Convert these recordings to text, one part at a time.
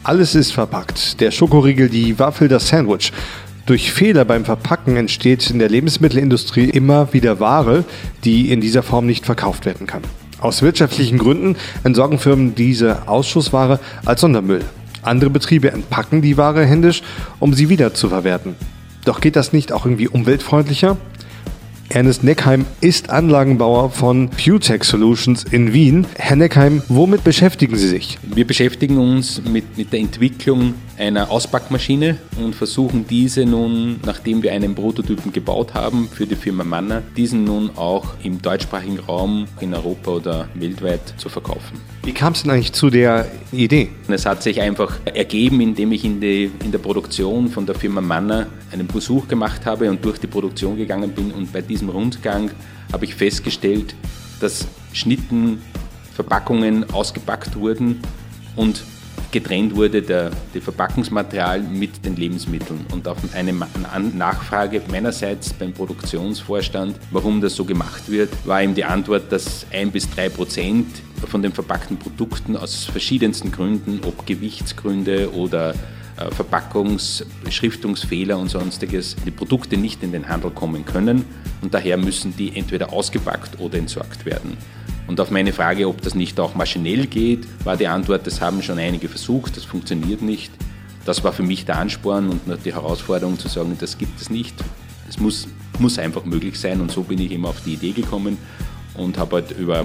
Alles ist verpackt. Der Schokoriegel, die Waffel, das Sandwich. Durch Fehler beim Verpacken entsteht in der Lebensmittelindustrie immer wieder Ware, die in dieser Form nicht verkauft werden kann. Aus wirtschaftlichen Gründen entsorgen Firmen diese Ausschussware als Sondermüll. Andere Betriebe entpacken die Ware händisch, um sie wieder zu verwerten. Doch geht das nicht auch irgendwie umweltfreundlicher? Ernest Neckheim ist Anlagenbauer von FuTech Solutions in Wien. Herr Neckheim, womit beschäftigen Sie sich? Wir beschäftigen uns mit der Entwicklung einer Auspackmaschine und versuchen diese nun, nachdem wir einen Prototypen gebaut haben für die Firma Manna, diesen nun auch im deutschsprachigen Raum in Europa oder weltweit zu verkaufen. Wie kam es denn eigentlich zu der Idee? Es hat sich einfach ergeben, indem ich in der Produktion von der Firma Manna einen Besuch gemacht habe und durch die Produktion gegangen bin, und bei diesem Rundgang habe ich festgestellt, dass Schnittenverpackungen ausgepackt wurden und getrennt wurde die Verpackungsmaterial mit den Lebensmitteln. Und auf eine Nachfrage meinerseits beim Produktionsvorstand, warum das so gemacht wird, war ihm die Antwort, dass 1-3% von den verpackten Produkten aus verschiedensten Gründen, ob Gewichtsgründe oder Verpackungsbeschriftungsfehler und sonstiges, die Produkte nicht in den Handel kommen können, und daher müssen die entweder ausgepackt oder entsorgt werden. Und auf meine Frage, ob das nicht auch maschinell geht, war die Antwort, das haben schon einige versucht, das funktioniert nicht. Das war für mich der Ansporn und die Herausforderung zu sagen, das gibt es nicht. Es muss einfach möglich sein, und so bin ich eben auf die Idee gekommen und habe halt über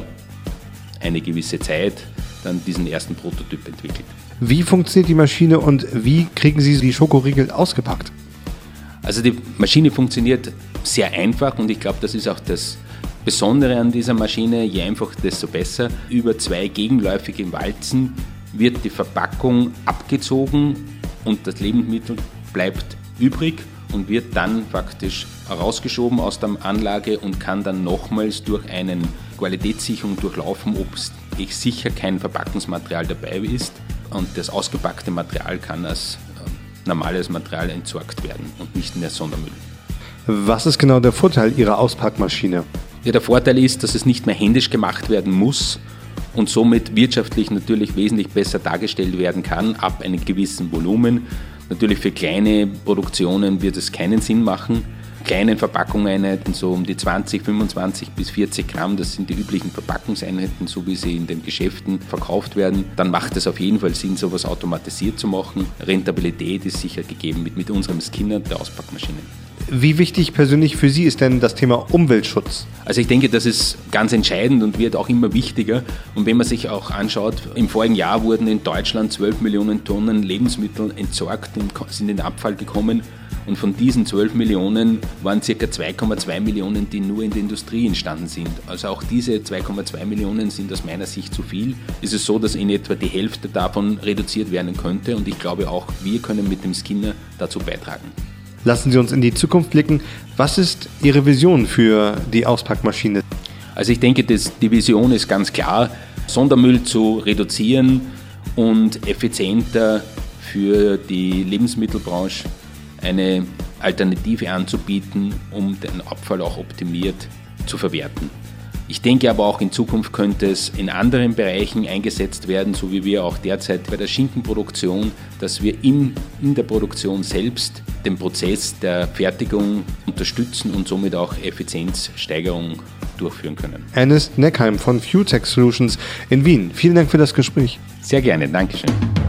eine gewisse Zeit dann diesen ersten Prototyp entwickelt. Wie funktioniert die Maschine und wie kriegen Sie die Schokoriegel ausgepackt? Also die Maschine funktioniert sehr einfach, und ich glaube, das ist auch das Besondere an dieser Maschine, je einfacher, desto besser. Über 2 gegenläufige Walzen wird die Verpackung abgezogen und das Lebensmittel bleibt übrig und wird dann faktisch herausgeschoben aus der Anlage und kann dann nochmals durch eine Qualitätssicherung durchlaufen, ob sicher kein Verpackungsmaterial dabei ist, und das ausgepackte Material kann als normales Material entsorgt werden und nicht mehr Sondermüll. Was ist genau der Vorteil Ihrer Auspackmaschine? Ja, der Vorteil ist, dass es nicht mehr händisch gemacht werden muss und somit wirtschaftlich natürlich wesentlich besser dargestellt werden kann ab einem gewissen Volumen. Natürlich für kleine Produktionen wird es keinen Sinn machen. Kleine Verpackungseinheiten, so um die 20, 25 bis 40 Gramm, das sind die üblichen Verpackungseinheiten, so wie sie in den Geschäften verkauft werden. Dann macht es auf jeden Fall Sinn, sowas automatisiert zu machen. Rentabilität ist sicher gegeben mit unserem Skinner, der Auspackmaschine. Wie wichtig persönlich für Sie ist denn das Thema Umweltschutz? Also ich denke, das ist ganz entscheidend und wird auch immer wichtiger. Und wenn man sich auch anschaut, im vorigen Jahr wurden in Deutschland 12 Millionen Tonnen Lebensmittel entsorgt und sind in den Abfall gekommen. Und von diesen 12 Millionen waren ca. 2,2 Millionen, die nur in der Industrie entstanden sind. Also auch diese 2,2 Millionen sind aus meiner Sicht zu viel. Es ist so, dass in etwa die Hälfte davon reduziert werden könnte. Und ich glaube auch, wir können mit dem Skinner dazu beitragen. Lassen Sie uns in die Zukunft blicken. Was ist Ihre Vision für die Auspackmaschine? Also ich denke, die Vision ist ganz klar, Sondermüll zu reduzieren und effizienter für die Lebensmittelbranche eine Alternative anzubieten, um den Abfall auch optimiert zu verwerten. Ich denke aber auch in Zukunft könnte es in anderen Bereichen eingesetzt werden, so wie wir auch derzeit bei der Schinkenproduktion, dass wir in der Produktion selbst den Prozess der Fertigung unterstützen und somit auch Effizienzsteigerung durchführen können. Ernest Neckheim von FuTech Solutions in Wien. Vielen Dank für das Gespräch. Sehr gerne, Dankeschön.